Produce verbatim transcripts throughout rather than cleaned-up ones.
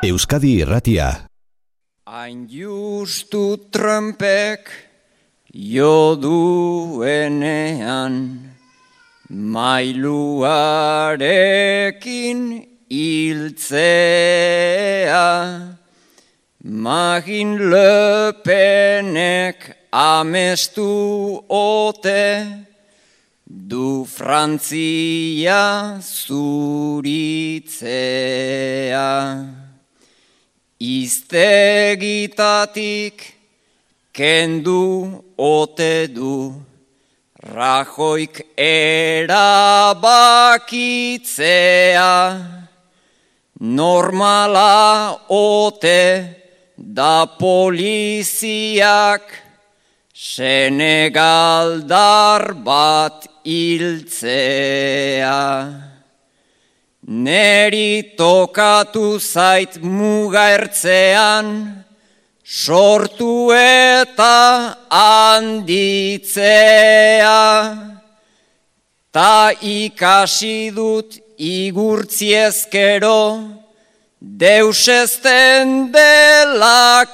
Euskadi Irratia. Hain justu Trumpek jo duenean, mailuarekin hiltzea, Marine Le Penek amestu ote, du Frantzia zuritzea. Iztegitatik kendu ote du, Rajoik erabakitzea, normala ote da poliziak Senegaldar bat hiltzea. Neri tokatu zait muga ertzean, sortu eta handitzea, ta ikasi dut igurtziezkero, deus ezten dela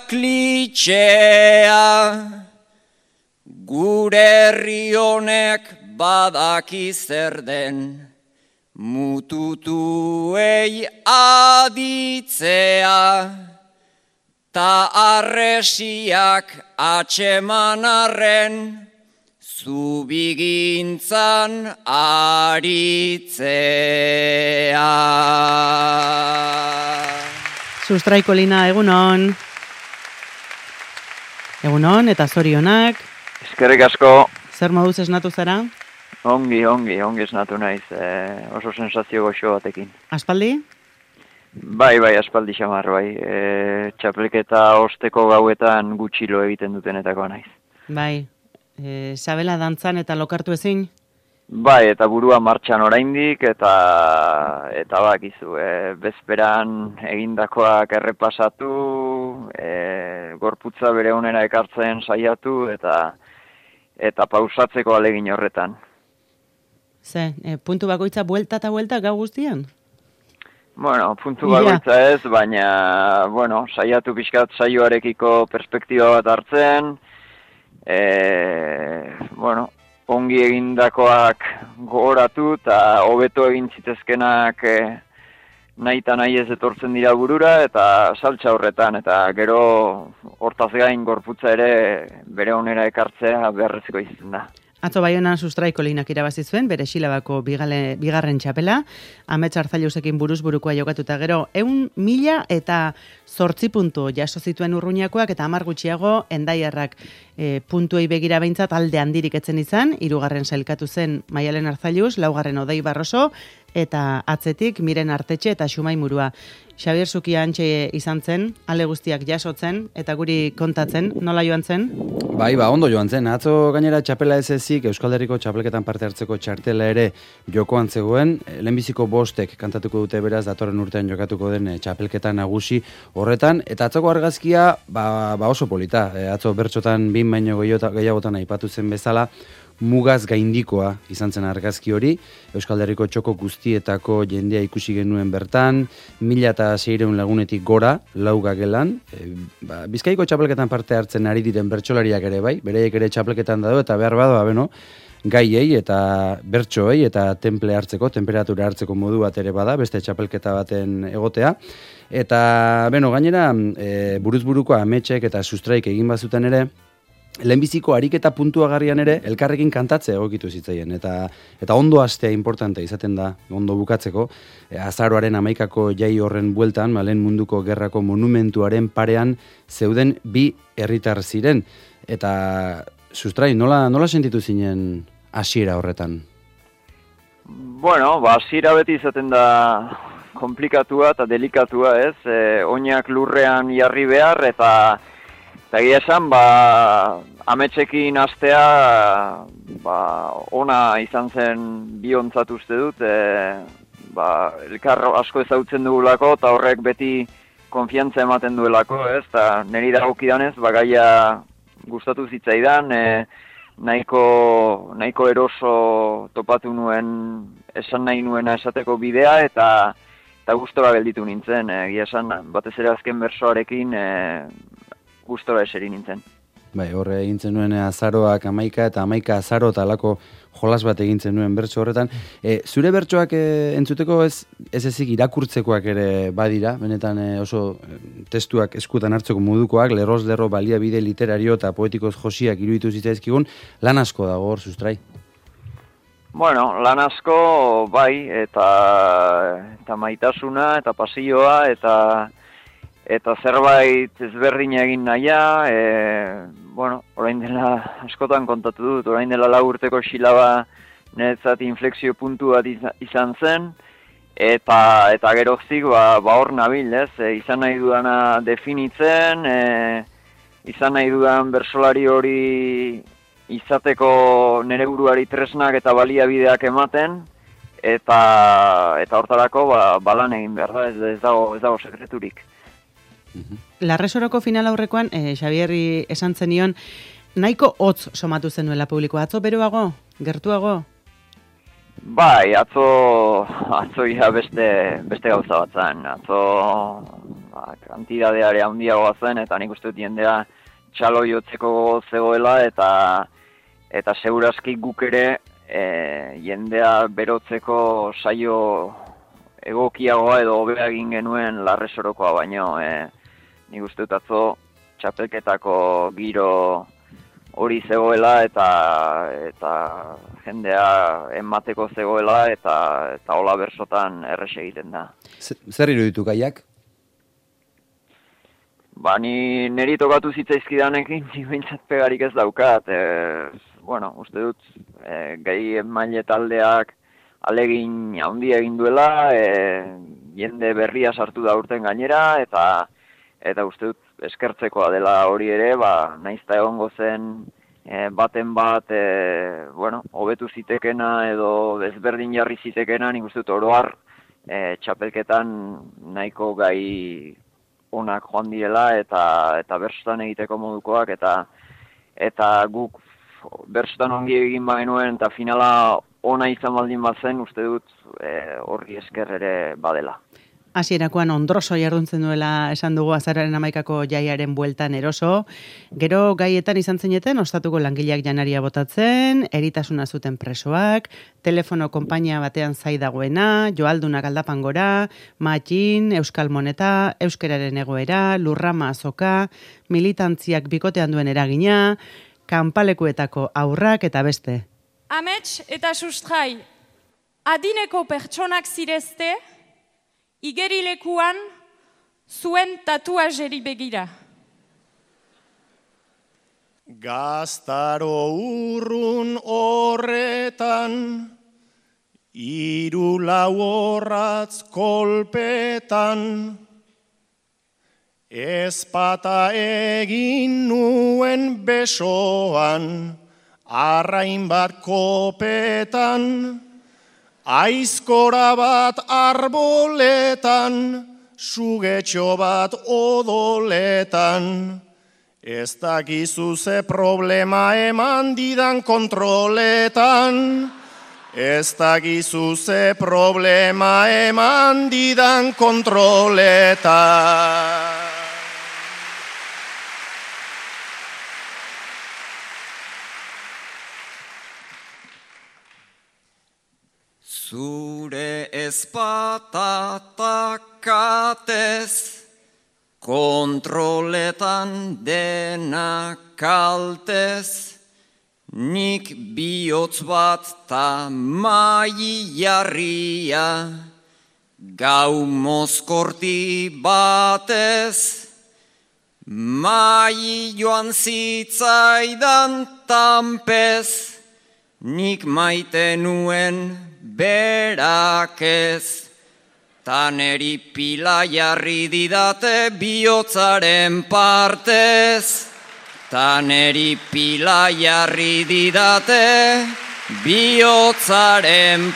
klitxea. Gure herri honek badaki zer den, mututuei aditzea, ta arresiak atxeman arren, zubigintzan aritzea. Sustraiko Lina, egunon. Egunon, eta zorionak. Eskerrik asko. Zer moduz esnatu zara? Ongi, ongi, ongi esnatu naiz, e, oso sensazio goxo batekin. Aspaldi? Bai, bai, aspaldi xamar, bai. E, txapelketa osteko gauetan gutxilo egiten dutenetako naiz. Bai, e, sabela dantzan eta lokartu ezin? Bai, eta burua martxan oraindik, eta eta bakizu, e, bezperan egindakoak errepasatu, e, gorputza bere onera ekartzen saiatu, eta eta pausatzeko alegin horretan. Ze, e, puntu bakoitza buelta eta buelta gau guztian? Bueno, puntu bakoitza ez, baina, bueno, saiatu pixkat saioarekiko perspektiba bat hartzen, e, bueno, ongi egindakoak gogoratu eta hobeto egin zitezkenak e, nahi eta nahi ez etortzen dira burura, eta saltza horretan, eta gero hortaz gain gorputza ere bere onera ekartzea beharrezko izan da. Atzo Baionan Sustraiko Linak irabazi zuen, bere Silabako bigale, bigarren txapela, Amets Arzailusekin buruz burukoa jokatuta gero, eun mila eta zortzi puntu jaso zituen Urruñakoak, eta hamar gutxiago Endaiarrak e, puntuei begira behintzat alde handirik etzen izan, hirugarren sailkatu zen Maialen Arzaius, laugarren Odei Barroso, eta atzetik Miren Artetxe eta Xumai Murua. Xabier Zukia antxe izan zen, ale guztiak jasotzen, eta guri kontatzen, nola joan zen? Bai, ba, ondo joan zen. Atzo gainera txapela ez ezik, Euskal Herriko txapelketan parte hartzeko txartela ere jokoan zegoen. Lehenbiziko bostek kantatuko dute beraz, datorren urtean jokatuko den txapelketa nagusi horretan. Eta atzoko argazkia, ba, ba oso polita. E, atzo bertxotan bin baino gehiagotan aipatu zen bezala, mugaz gaindikoa izan zen argazki hori, Euskal Herriko txoko guztietako jendea ikusi genuen bertan, mila eta seiehun lagunetik gora, lauga gelan, e, ba, Bizkaiko txapelketan parte hartzen ari diren bertsolariak ere bai, bereiek ere txapelketan dado, eta behar bado, beno, gaiei eta bertsoei eta temple hartzeko, temperatura hartzeko modu bat ere bada, beste txapelketa baten egotea, eta, beno, gainera, e, buruz-buruko Ametsek eta Sustraik egin bazuten ere, lehenbiziko ariketa puntuagarrian ere elkarrekin kantatzea egokitu zitzaien, eta eta ondo hastea importante izaten da, ondo bukatzeko, e, azaroaren hamaikako jai horren bueltan, lehen munduko gerrako monumentuaren parean zeuden bi herritar ziren, eta Sustrai, nola, nola sentitu zinen hasiera horretan? Bueno, ba, hasiera beti izaten da komplikatua eta delikatua, ez, e, oinak lurrean jarri behar, eta Eta egia esan, ba, Ametsekin hastea, ba, ona izan zen biontzat uste dut, e, ba, elkar asko ezagutzen dugulako, eta horrek beti konfiantza ematen duelako, ez, eta niri dagokidanez, ba, gaia gustatu zitzaidan, e, nahiko, nahiko eroso topatu nuen, esan nahi nuena esateko bidea, eta eta gustora gelditu nintzen, egia esan, batez ere azken bersoarekin e, gustora eseri nintzen. Bai, horre egintzen nuen azaroak amaika eta amaika azaro eta alako jolas bat egintzen nuen bertso horretan. E, zure bertsoak e, entzuteko ez, ez ezik irakurtzekoak ere badira, benetan e, oso testuak eskutan hartzeko modukoak, lerroz lerro baliabide literario eta poetikoz josiak iruditu zitzaizkigun, lan asko dago hor, Sustrai. Bueno, lan asko bai, eta, eta maitasuna, eta pasioa, eta eta zerbait ezberdin egin nahia, e, bueno, orain dela askotan kontatu dut, orain dela lau urteko xilaba niretzat inflexio puntu bat izan zen, eta eta geroztik ba, ba hor nabil, ez, e, izan nahi dudana definitzen, e, izan nahi dudan bersolari hori izateko nere buruari tresnak eta baliabideak ematen, eta eta hortarako ba, balan egin behar da, ez, ez dago, ez dago sekreturik. Larresoroko final aurrekoan, eh, Xabierri esan zenion, nahiko hotz somatu zenuela publikoa. Atzo beroago? Gertuago? Bai, atzo, atzo ia beste, beste gauza bat zen. Atzo ba, kantidadeare handiagoa zen, eta nik uste dut jendea txalo jotzeko zegoela, eta eta segurazki guk ere e, jendea berotzeko saio egokiagoa edo hobea egin genuen Larresorokoa baino, e, nik uste dut atzo txapelketako giro hori zegoela eta eta jendea emateko zegoela eta eta hola bersotan erres egiten da. Zer iruditu gaiak? Ba, ni neri tokatu zitzaizkidanekin, ni behintzat pegarik ez daukat. E, bueno, uste dut e, gai maile taldeak alegin handi egin duela, e, jende berria sartu da urten gainera, eta eta uste dut eskertzekoa dela hori ere, ba, naizta egongo zen e, baten bat, e, bueno, hobetu zitekena edo desberdin jarri zitekena, nik uste dut oroar e, txapelketan nahiko gai onak joan direla, eta eta bersotan egiteko modukoak, eta eta guk bersotan ongi egin bagenuen, eta finala ona izan baldin bazen, uste dut e, horri esker ere badela. Hasierakoan ondroso jarduntzen duela esan dugu azararen amaikako jaiaren bueltan eroso. Gero gaietan izan zineten, ostatuko langileak janaria botatzen, eritasuna zuten presoak, telefono konpainia batean zai dagoena, joaldunak aldapan gora, matxin, euskal moneta, euskeraren egoera, lurrama azoka, militantziak bikotean duen eragina, kanpalekuetako aurrak eta beste. Amets eta Sustrai, adineko pertsonak zirezte, igerilekuan zuen tatuajeri begira. Gaztaro urrun horretan, hiru lau horratz kolpetan, ezpata egin nuen besoan, arrain bat kopetan, aizkora bat arboletan, sugetxo bat odoletan. Ez dakizu ze problema eman didan kontroletan. Ez dakizu ze problema eman didan kontroletan. Zure ezpata takatez, kontroletan dena kaltez, nik bihotz bat ta mai jarria, gau mozkorti batez, mai joan zitzaidan tanpez, nik maite nuen berak ez, taneri pila jarri didate bihotzaren partez, taneri pila jarri didate bihotzaren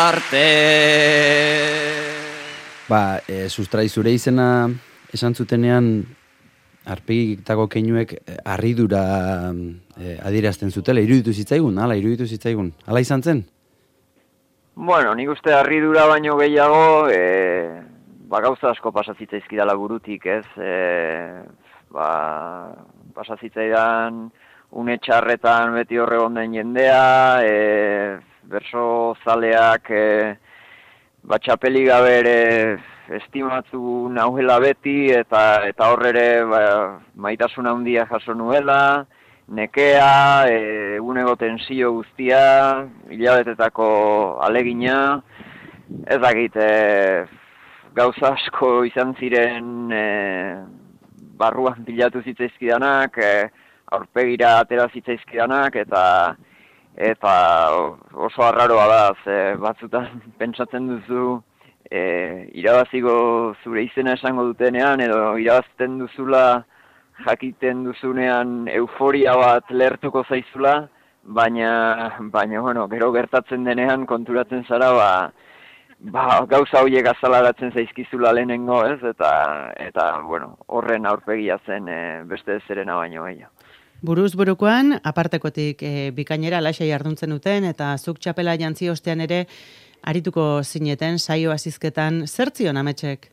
partez. Ba, e, Sustrai, zure izena esan zutenean arpegitako keinuek harridura e, adierazten zutela, iruditu zitzaigun, hala, iruditu zitzaigun, hala izan zen? Bueno, nik uste harridura baino gehiago, e, ba, gauza asko pasazitzaizkidala burutik, ez? E, ba, pasazitzaidan une txarretan beti horre den jendea, e, berso zaleak e, ba, txapeli gabe ere estimatu nahuela beti, eta eta horrere ba, maitasuna handia jaso nuela, nekea, e, eguneko tensio guztia, hilabetetako alegina, ez dakit, e, gauza asko izan ziren e, barruan bilatu zitzaizkidanak, e, aurpegira atera zitzaizkidanak, eta eta oso arraroa da, ze batzutan pentsatzen duzu e, irabaziko zure izena esango dutenean, edo irabazten duzula jakiten duzunean euforia bat lertuko zaizula, baina, baina bueno, gero gertatzen denean konturatzen zara, ba, ba, gauza horiek azalaratzen zaizkizula lehenengo, ez? Eta, eta bueno, horren aurpegia zen e, beste zerena baino gehiago. Buruz burukoan, apartekotik e, bikainera lasai arduntzen duten, eta zuk txapela jantzi ostean ere arituko zineten, saio azizketan, zer zion ametxek?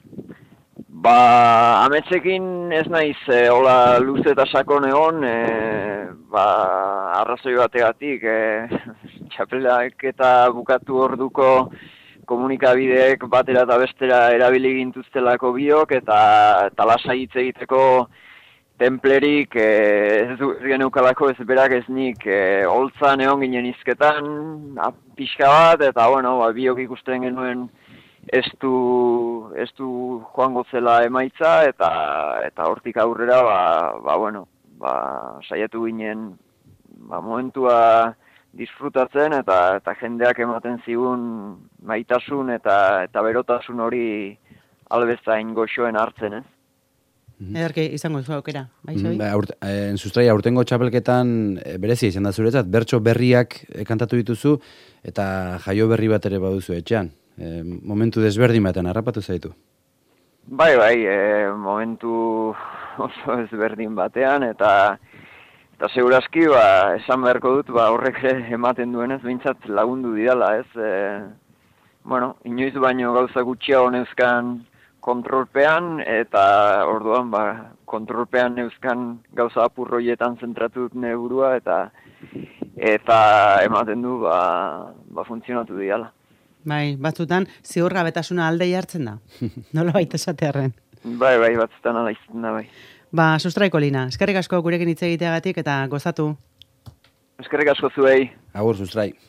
Ba, ametxekin ez naiz, e, hola luze eta sakon egon, e, ba, arrazoi bategatik, e, txapelak eta bukatu orduko komunikabideek batera eta bestera erabili gintuztelako biok, eta, eta lasai hitz egiteko templerik e, ez du geneukalako ez berak ez nik, e, holtzan egon ginen izketan, pixka bat, eta bueno, ba, biok ikusten genuen ez du, ez du joango zela emaitza, eta eta hortik aurrera, ba, ba bueno, ba, saiatu ginen ba, momentua disfrutatzen, eta eta jendeak ematen zigun maitasun eta eta berotasun hori albezain goxoen hartzen, ez? Ederki izango zu aukera, bai, Xabi? Ba, aurte, eh, Sustrai, aurtengo txapelketan e, berezia izan da zuretzat, bertso berriak e, kantatu dituzu, eta jaio berri bat ere baduzu etxean. E, momentu desberdin batean harrapatu zaitu. Bai, bai, e, momentu oso desberdin batean, eta eta segurazki, ba, esan beharko dut, ba, horrek ematen duenez, behintzat lagundu didala, ez? E, bueno, inoiz baino gauza gutxiago neuzkan kontrolpean, eta orduan ba, kontrolpean neuzkan gauza apurroietan zentratu dut neburua, eta eta ematen du ba, ba funtzionatu diala. Bai, batzutan ziurgabetasuna alde jartzen da. Nola baita esatearren. Bai, bai, batzutan ala izten da, bai. Ba, Sustraiko Lina, eskerrik asko gurekin hitz egiteagatik eta gozatu. Eskerrik asko zuei. Agur, Sustrai.